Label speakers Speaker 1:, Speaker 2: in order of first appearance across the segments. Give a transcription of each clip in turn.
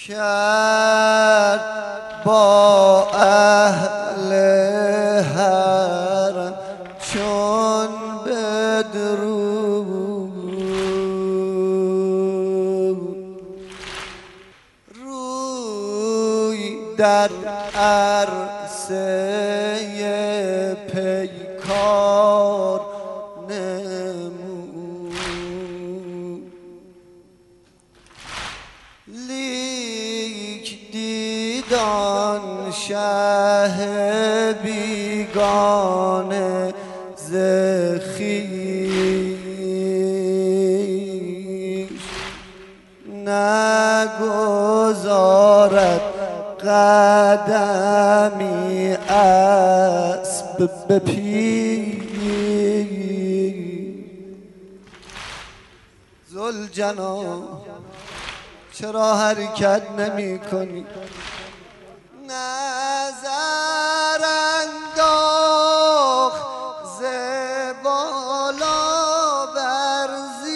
Speaker 1: کرد با اهل حرم چون بدرود روی در عرصه پیکار نمود لیک دیدان شه بیگانه ز خویش نگذارد قدمی اسب به پیش ذوالجلال چرا حرکت نمی کنی؟ نظر انداخت ز بالا بر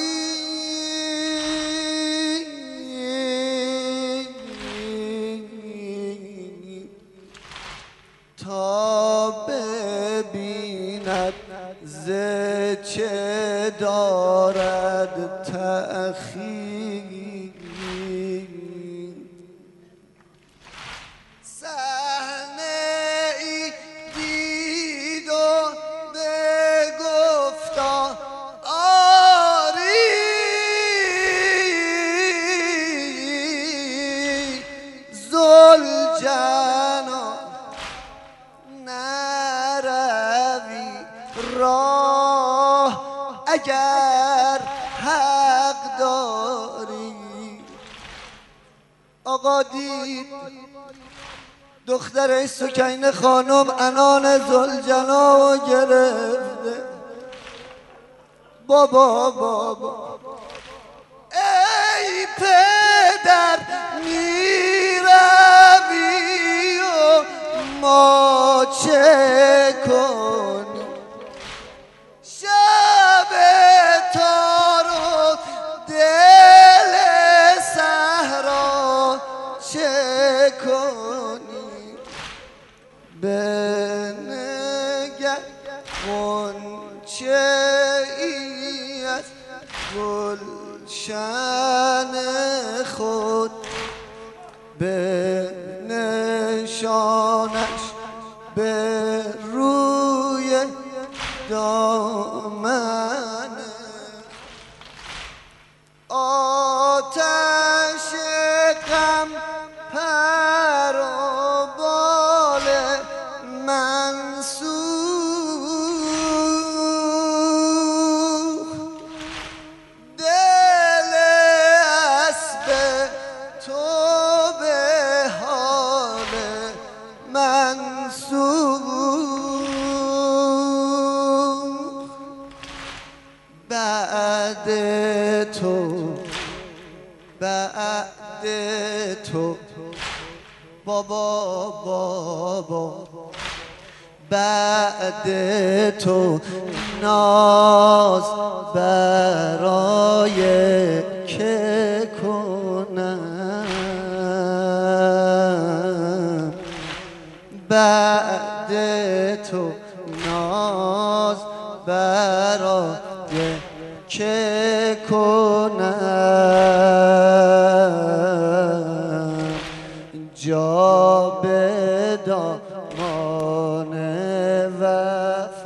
Speaker 1: زیر تا ببیند ز چه دارد تأخیر راه اگر حق داری آقا دید دختر سکینه خانم عنان ذوالجلال گرفته بابا ای پدر میروی و ما چه کنیم شب تار و دل صحرا چه کنیم بنگر غنچه ای از گلشن خود بنشانش به روی دامن آتش غم پر و بال منسوخ دل اسب تو به حال منسوخ بعد تو بابا بعد تو ناز برای که کنم بعد تو ناز برای که کنم جا به دامان وفا